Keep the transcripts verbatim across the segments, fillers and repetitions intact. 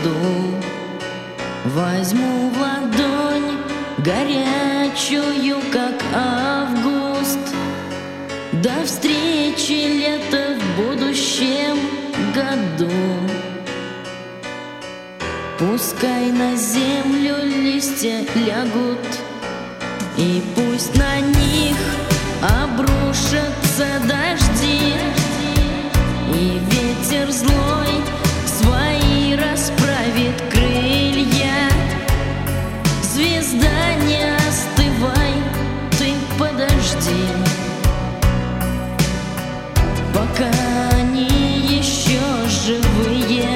звезду, возьму в ладонь горячую, как август. До встречи лета в будущем году. Пускай на землю листья лягут, и пусть на них обрушатся дожди, и ветер злой свои расправит крылья. Звезда, не остывай, ты подожди, пока они еще живые.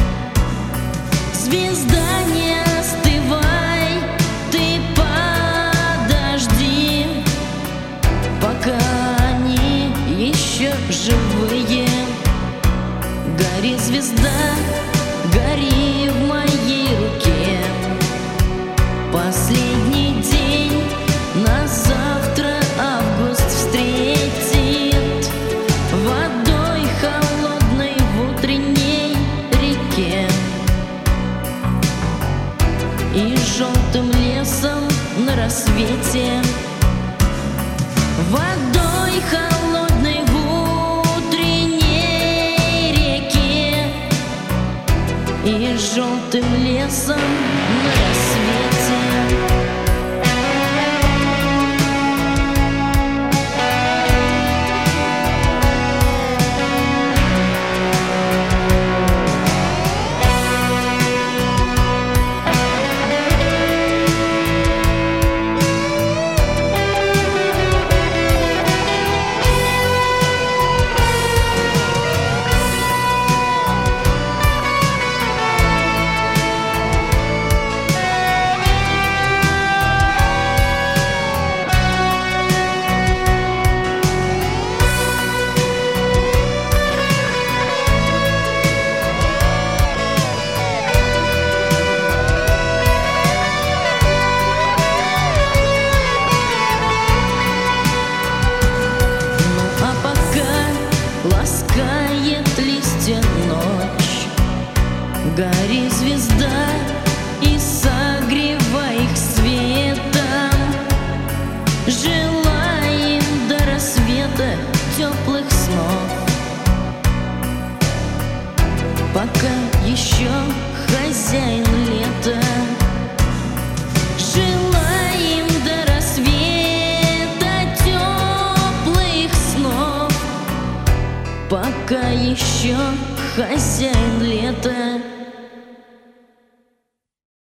Звезда, не остывай, ты подожди, пока они еще живые. Гори, звезда, гори в моей руке. Последний день на завтра август встретит водой холодной в утренней реке и желтым лесом на рассвете. Водой холодной в утренней реке и желтым лесом на рассвете. Ласкает листья ночь. Гори, звезда, и согревай их светом. Желаем до рассвета теплых снов, пока еще хозяин лета. Желаем до рассвета теплых снов, пока еще хозяин лета.